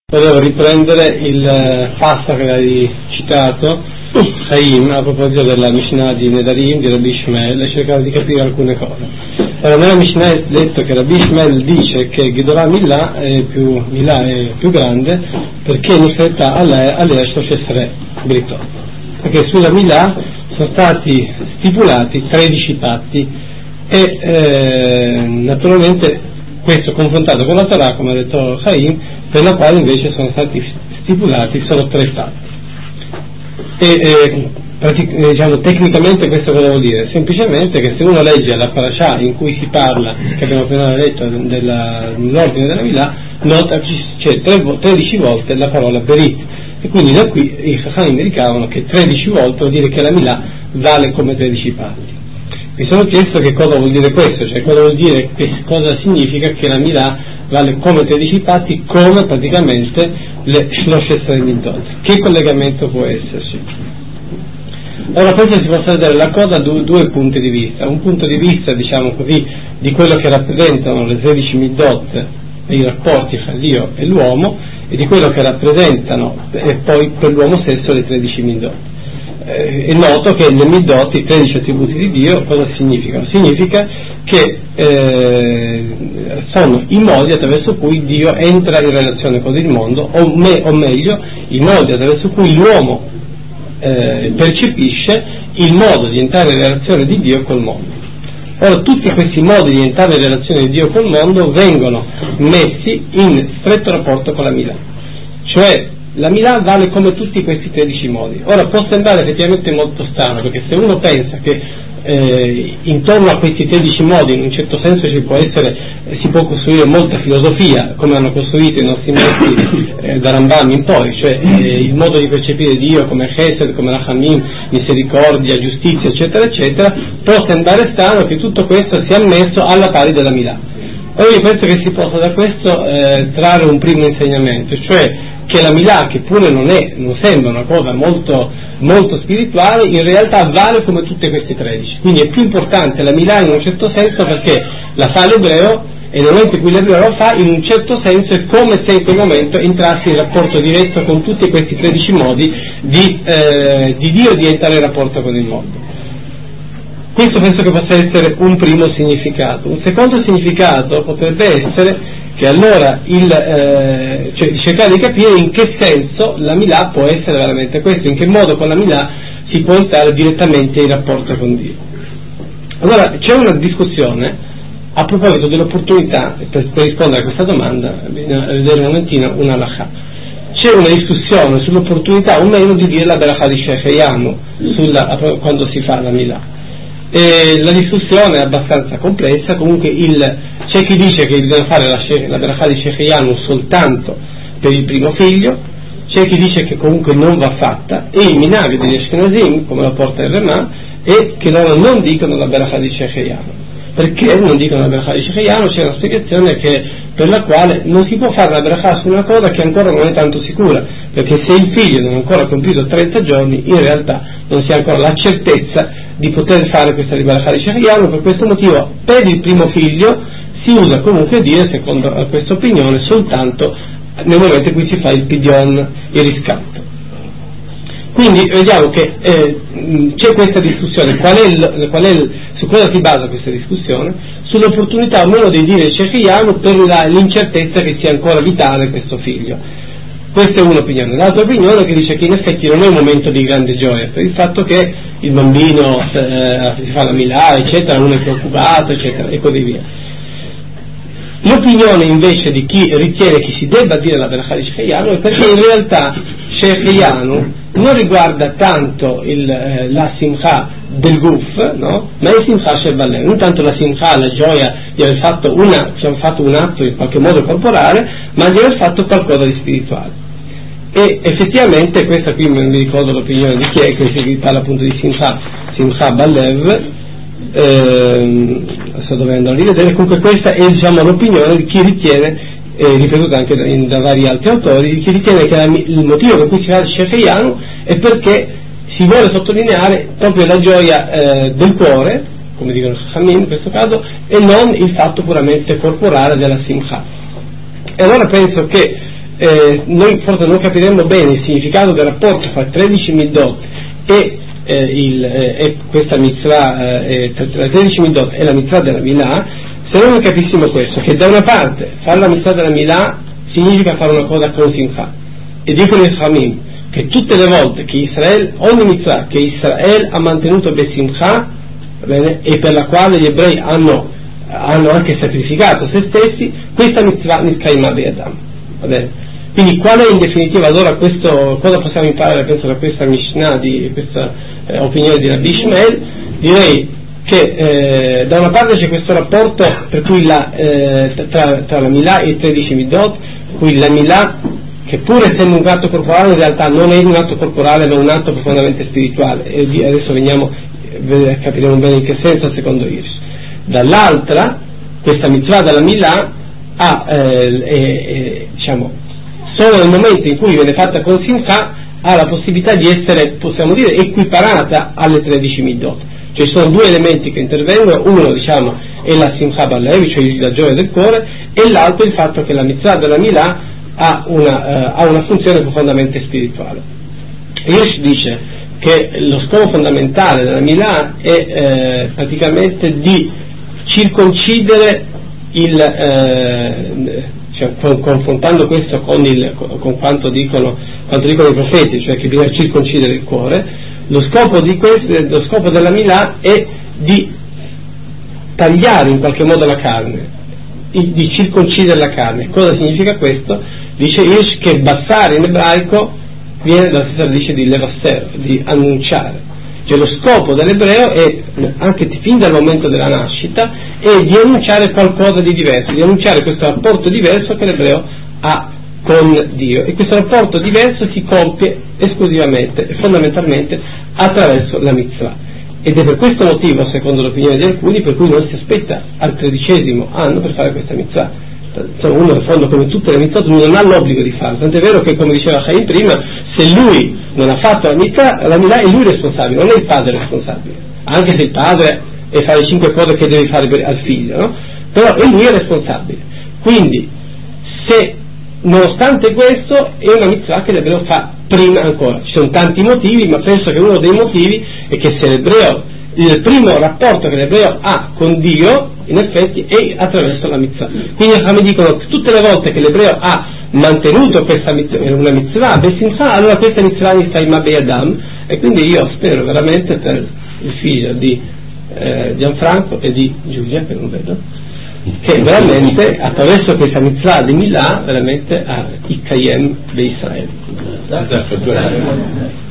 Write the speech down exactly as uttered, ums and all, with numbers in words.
Volevo riprendere il passo che hai citato, Chaim, a proposito della Mishnah di Nedarim, di Rabbi Ishmael, e cercare di capire alcune cose. Allora, nella Mishnah è detto che Rabbi Ishmael dice che Gedorah Milah è più, Milah è più grande perché in realtà all'Esh Shesre Britot, perché sulla Milah sono stati stipulati tredici patti e eh, naturalmente questo confrontato con la Torah, come ha detto Chaim, per la quale invece sono stati stipulati solo tre patti. E eh, pratic- diciamo, tecnicamente questo cosa vuol dire? Semplicemente che se uno legge la parasha in cui si parla, che abbiamo appena letto, della, dell'ordine della Milah, nota che c'è tredici volte la parola Berit, e quindi da qui i Chachamim ricavano che tredici volte vuol dire che la Milah vale come tredici patti. Mi sono chiesto che cosa vuol dire questo, cioè cosa vuol dire, che cosa significa che la Milah vale come tredici patti, come praticamente le Shlosh Esrei Midot. Che collegamento può esserci? Allora, questo si può vedere la cosa da due, due punti di vista. Un punto di vista, diciamo così, di quello che rappresentano le tredici Midot e i rapporti fra Dio e l'uomo, e di quello che rappresentano e poi per l'uomo stesso le tredici Midot. È noto che le Midot, i tredici attributi di Dio, cosa significano? Significa che eh, sono i modi attraverso cui Dio entra in relazione con il mondo, o, me, o meglio, i modi attraverso cui l'uomo eh, percepisce il modo di entrare in relazione di Dio col mondo. Ora, tutti questi modi di entrare in relazione di Dio col mondo vengono messi in stretto rapporto con la Milah, cioè la Milah vale come tutti questi tredici modi. Ora, può sembrare effettivamente molto strano, perché se uno pensa che eh, intorno a questi tredici modi in un certo senso ci può essere, eh, si può costruire molta filosofia, come hanno costruito i nostri maestri eh, da Rambam in poi, cioè eh, il modo di percepire Dio come Chesed, come Rachamim, misericordia, giustizia, eccetera, eccetera, può sembrare strano che tutto questo sia ammesso alla pari della Milah. Ora io penso che si possa da questo eh, trarre un primo insegnamento, cioè che la Milah, che pure non è, non sembra una cosa molto, molto spirituale, in realtà vale come tutte queste tredici. Quindi è più importante la Milah in un certo senso perché la fa l'ebreo, e nel momento in cui l'ebreo la fa, in un certo senso è come se in quel momento entrassi in rapporto diretto con tutti questi tredici modi di, eh, di Dio di entrare in rapporto con il mondo. Questo penso che possa essere un primo significato. Un secondo significato potrebbe essere che allora il, eh, cioè cercare di capire in che senso la Milah può essere veramente questo, in che modo con la Milah si può entrare direttamente in rapporto con Dio. Allora c'è una discussione a proposito dell'opportunità, per, per rispondere a questa domanda bisogna vedere un momentino una halakha. C'è una discussione sull'opportunità o meno di dire la Berachah di Shehecheyanu quando si fa la Milah. E la discussione è abbastanza complessa. Comunque il, c'è chi dice che bisogna fare la, la Berachah di Shehecheyanu soltanto per il primo figlio, c'è chi dice che comunque non va fatta, e il minhag degli Ashkenazim, come lo porta il Ramah, è che loro non dicono la Berachah di Shehecheyanu. Perché non dicono la Berachah di Shehecheyanu? C'è una spiegazione che, per la quale non si può fare la Berachah su una cosa che ancora non è tanto sicura, perché se il figlio non ha ancora compiuto trenta giorni, in realtà non si ha ancora la certezza di poter fare questa Berachah di Shehecheyanu. Per questo motivo per il primo figlio si usa comunque dire, secondo questa opinione, soltanto nel momento in cui si fa il pidion, il riscatto. Quindi vediamo che eh, c'è questa discussione. Qual è il, qual è il, su cosa si basa questa discussione? Sull'opportunità o meno di dire Shehecheyanu per la, l'incertezza che sia ancora vitale questo figlio. Questa è un'opinione. L'altra opinione è che dice che in effetti non è un momento di grande gioia, per il fatto che il bambino eh, si fa la Milah, eccetera, uno è preoccupato, eccetera, e così via. L'opinione invece di chi ritiene che si debba dire la Berachah di Shehecheyanu è perché in realtà Shehecheyanu non riguarda tanto il, eh, la simcha del guf, no? Ma è simcha shel, non tanto la simcha, la gioia di aver fatto, una, cioè, fatto un atto in qualche modo corporale, ma di aver fatto qualcosa di spirituale. E effettivamente questa qui non mi ricordo l'opinione di chi è, che si parla appunto di simcha, simcha balev, ehm, sto dovendo rivedere. Comunque questa è, diciamo, l'opinione di chi ritiene, eh, ripetuta anche da, in, da vari altri autori, di chi ritiene che la, il motivo per cui si fa il Shehecheyanu è perché si vuole sottolineare proprio la gioia eh, del cuore, come dicono i Chachamim in questo caso, e non il fatto puramente corporale della simcha. E allora penso che eh, noi forse non capiremmo bene il significato del rapporto fra tredici midot e, eh, il, eh, e questa mitzvah, eh, tra tredici midot e la mitzvah della Milah, se noi non capissimo questo, che da una parte fare la mitzvah della Milah significa fare una cosa con simcha, e dicono i Chamim che tutte le volte che Israele, ogni mitzvah che Israele ha mantenuto besimcha, bene, e per la quale gli ebrei hanno, hanno anche sacrificato se stessi, questa mitzvah niskaima be'adam, va bene? Quindi qual è in definitiva allora questo, cosa possiamo imparare penso da questa Mishnah, di questa eh, opinione di Rabbi Ishmael? Direi che eh, da una parte c'è questo rapporto per cui la, eh, tra, tra la Milah e i tredici midot, cui la Milah, che pur essendo un atto corporale in realtà non è un atto corporale ma un atto profondamente spirituale, e adesso veniamo, capiremo bene in che senso secondo Hirsch. Dall'altra, questa mitzvah della Milah ha, eh, eh, diciamo, solo nel momento in cui viene fatta con simcha ha la possibilità di essere, possiamo dire, equiparata alle tredici midot. Cioè ci sono due elementi che intervengono, uno diciamo è la simcha balevi, cioè la gioia del cuore, e l'altro il fatto che la mitzvah della Milah ha una, eh, ha una funzione profondamente spirituale. Hirsch dice che lo scopo fondamentale della Milah è eh, praticamente di circoncidere il eh, cioè, con, confrontando questo con, il, con quanto, dicono, quanto dicono i profeti, cioè che bisogna circoncidere il cuore. Lo scopo, di questo, lo scopo della Milah è di tagliare in qualche modo la carne, di circoncidere la carne. Cosa significa questo? Dice Hirsch che bassare in ebraico viene dalla stessa radice di levaster, di annunciare. Cioè lo scopo dell'ebreo è, anche fin dal momento della nascita, è di annunciare qualcosa di diverso, di annunciare questo rapporto diverso che l'ebreo ha con Dio, e questo rapporto diverso si compie esclusivamente e fondamentalmente attraverso la mitzvah. Ed è per questo motivo, secondo l'opinione di alcuni, per cui non si aspetta al tredicesimo anno per fare questa mitzvah. Insomma, uno in fondo, come tutte le mitzvot, non ha l'obbligo di farlo, tant'è vero che, come diceva Chaim prima, se lui non ha fatto la mitzvah, la Milah è lui responsabile, non è il padre responsabile, anche se il padre è fare le cinque cose che deve fare per, al figlio, no? Però è lui è responsabile. Quindi se nonostante questo è una mitzvah che l'ebreo fa prima ancora. Ci sono tanti motivi, ma penso che uno dei motivi è che se l'ebreo, il primo rapporto che l'ebreo ha con Dio in effetti è attraverso la mitzvah. Quindi mi dicono che tutte le volte che l'ebreo ha mantenuto questa mitzvah, una mitzvah, allora questa mitzvah mi sta in Mabei Adam, e quindi io spero veramente per il figlio di eh, Gianfranco e di Giulia, che non vedo, che veramente attraverso questa mitzvah di Milah veramente ha Ikayem Be Israel.